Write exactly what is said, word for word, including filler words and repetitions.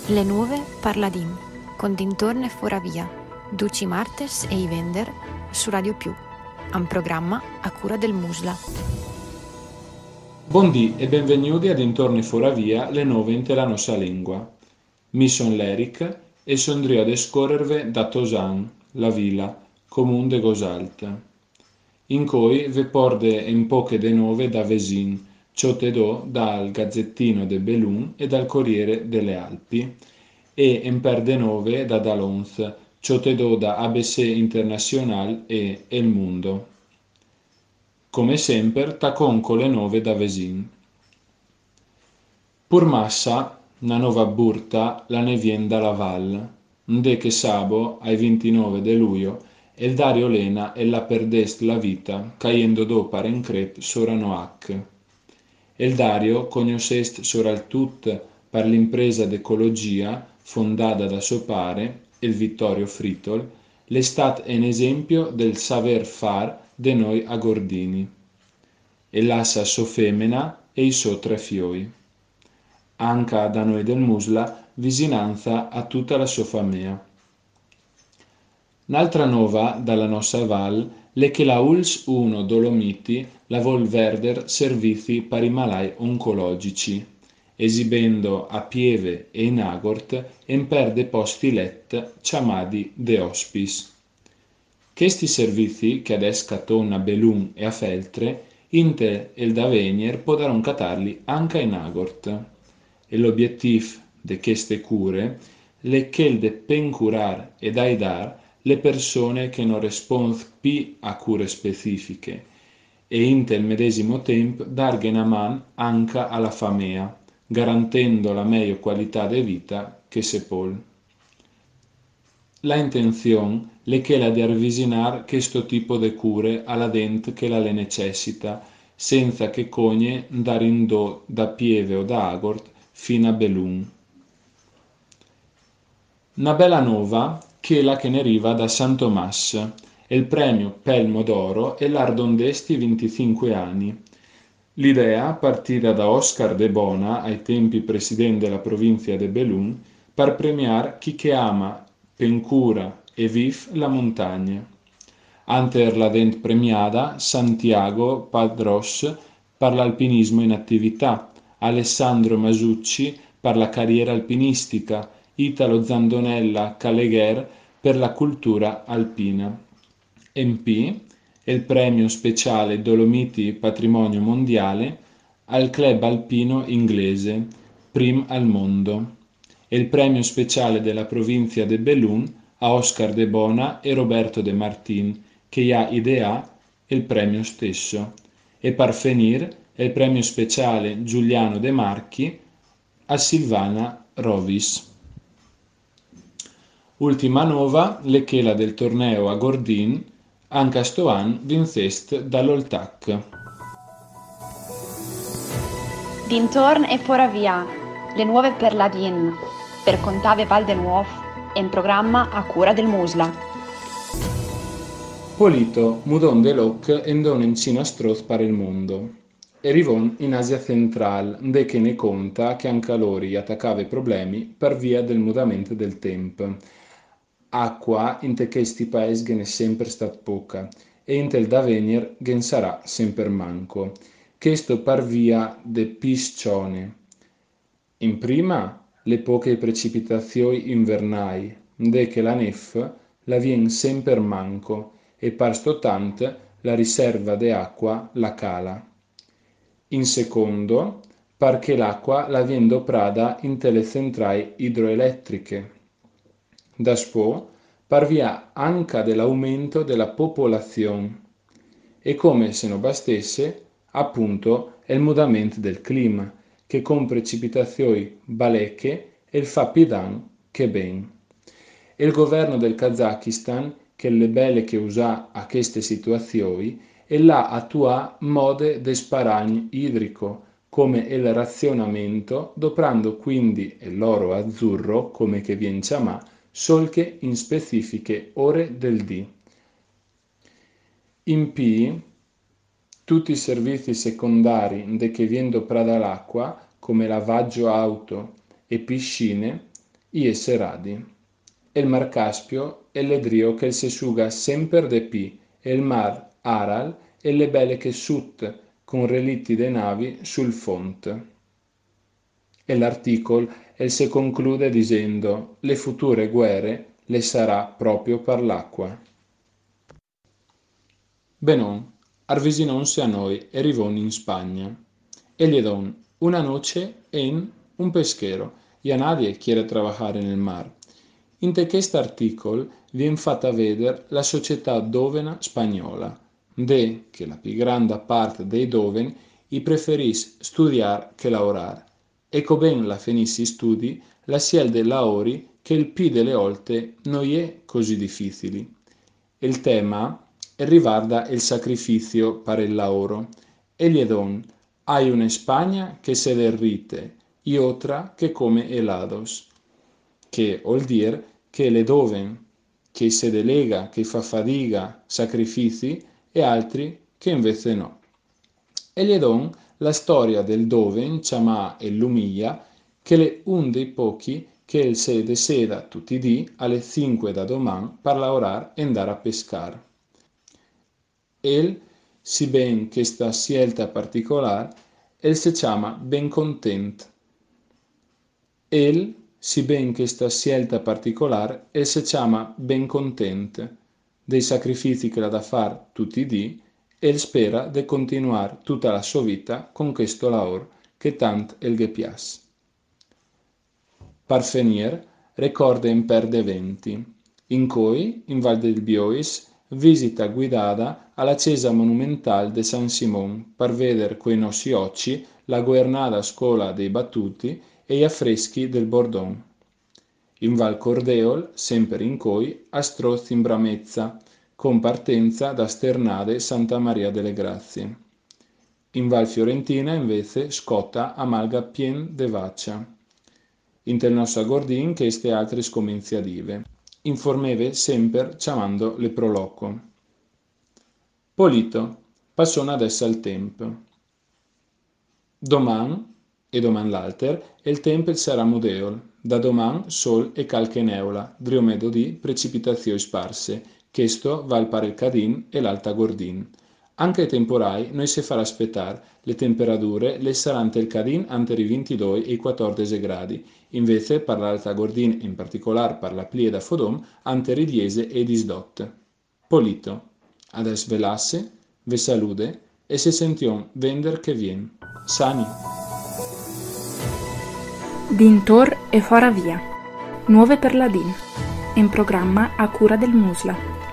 Le nuove Parladim, con dintorne fora via, Duci Martes e Ivender su Radio Più, un programma a cura del Musla. Buondì e benvenuti a Dintorni fora via, le nuove in la nostra lingua. Mi son l'Eric e sondrio ad escorrerve da Tosan, la villa, comune de Gosalt. In cui ve porde in poche de nove da Vesin, cioè do dal Gazzettino de Belun e dal Corriere delle Alpi, e in perde nove da Dalonz, cioè do da A B C International e El Mundo. Come sempre, tacon con le nove da Vesin. Pur massa, una nova burta la ne vien da la val, nde che sabo, ai ventinove de luglio, el Dario Lena e la perdest la vita, caiendo do paren crep sora Noac. El Dario cognoscest sora il tut per l'impresa d'ecologia fondata da suo pare, il Vittorio Fritol, l'estat en esempio del saver far de noi a Gordini. E l'assa so femena e i so tre fioi. Anca da noi del Musla visinanza a tutta la sua famiglia. Un'altra nova dalla nostra val è che la U L S uno Dolomiti la vol verder servizi per i malai oncologici, esibendo a Pieve e in Agort en per de posti let chiamati de hospice. Questi servizi, che adesso caton a Belun e a Feltre, inte il da venier podaron catarli anche in Agort. E l'obiettivo di queste cure è quel de pen curar ed aidar le persone che non rispondono più a cure specifiche e in il medesimo tempo darghe una man anche alla famiglia, garantendo la meglio qualità di vita che se può. La intenzione è quella di avvicinare questo tipo di cure alla gente che la le necessita, senza che cogne dar in do da Pieve o da Agort fino a Belun. Una bella nova che la che ne arriva da San Tomás, il premio Pelmo d'Oro e l'ardondesti venticinque anni. L'idea, partita da Oscar de Bona, ai tempi presidente della provincia de Belun, per premiare chi che ama, pencura e vif la montagna. Anter la dent premiata Santiago Padros per l'alpinismo in attività, Alessandro Masucci per la carriera alpinistica, Italo Zandonella Calegher per la cultura alpina. M P e il premio speciale Dolomiti Patrimonio Mondiale al club alpino inglese, prim al mondo, e il premio speciale della provincia de Belun a Oscar de Bona e Roberto de Martin, che ha ideato il premio stesso, e per finire il premio speciale Giuliano De Marchi a Silvana Rovis. Ultima nova, le chela del torneo a Gordin, anche a Stoan vincest dall'Oltac. Dintorn e fora via, le nuove per la D I N, per Contave Val de Nuof, in programma a cura del Musla. Polito, mudon de loc en don encino astroz per il mondo. E rivon in Asia Central, de che ne conta che anche loro attaccave problemi per via del mudamento del tempo. Acqua in te questi paesi gen è sempre stat poca e in tel da venir gen sarà sempre manco. Questo per via de piscione. In prima, le poche precipitazioni invernali, de che la nef la vien sempre manco e par sto tant la riserva de acqua la cala. In secondo, perché l'acqua la vien doprada in tele centrali idroelettriche. Daspo, per via anche dell'aumento della popolazione e come se non bastasse, appunto, è il mutamento del clima, che con precipitazioni balecche e il fa pidan che ben. E il governo del Kazakistan, che le belle che usa a queste situazioni, e là attua mode de sparagno idrico, come il razionamento, doprando quindi l'oro azzurro, come che vien chiamà, solche in specifiche ore del dì. In P, tutti i servizi secondari de che vien doprada l'acqua, come lavaggio auto e piscine, iese radi. E il mar Caspio è l'edrio che se suga sempre de pi, e il mar Aral e le belle che sut con relitti de navi sul font. E l'articolo el se conclude dicendo le future guerre le sarà proprio per l'acqua. Benon, arvisinonse a noi e rivon in Spagna. E gli don una noche en un pesquero, y a nadie quiere trabajar en el mar. In questo articolo viene fatta vedere la società dovena spagnola, de che la più grande parte dei doveni i preferis studiare che lavorare, e ben la finissi studi, la siel de laori che il più delle volte non è così difficile. Il tema riguarda il sacrificio per il lavoro, e gli don hay una Spagna che se derrite y otra che come helados, che vuol dire che le doven che se delega, che fa fatica, sacrifici, e altri che invece no. E gli don la storia del doven, chiamà e l'umiglia, che è un dei pochi che il se deseda tutti i dì alle cinque da domani per lavorare e andare a pescare. El, si ben che sta scelta particolare, el se chiama ben content. El, si ben che sta scelta particolare, el se chiama ben content, dei sacrifici che l'ha da fare tutti i dì, e spera di continuare tutta la sua vita con questo lavoro che tant el ghe piace. Per finire, ricorda in per eventi, in cui, in Val del Biois, visita guidata alla chiesa monumentale di San Simon per vedere coi nostri occhi la guernada scuola dei battuti e gli affreschi del Bordon. In Val Cordeol, sempre in coi, a Stroz in Bramezza, con partenza da Sternade Santa Maria delle Grazie. In Val Fiorentina, invece, scotta a Malga Pien de Vaccia. In tel nostro Gordin, che ste altre scomenziadive. Informeve sempre chiamando le proloco. Polito, passò adesso al tempo. Doman, e doman l'alter, e il tempo sarà mudeol. Da doman sol e calche neula, driomedo di precipitazioni sparse, questo val pare il Cadin e l'Alta Gordin. Anche ai temporai noi si farà aspettare, le temperature le saranno il Cadin ante i ventidue e i quattordici gradi, invece per l'Alta Gordin, in particolare per la plie da Fodom, ante i dieci e disdot. Polito, adesso velasse, ve salude e se sentiamo vender che vien. Sani. Dintor e fora via. Nuove per Ladin. In programma a cura del Musla.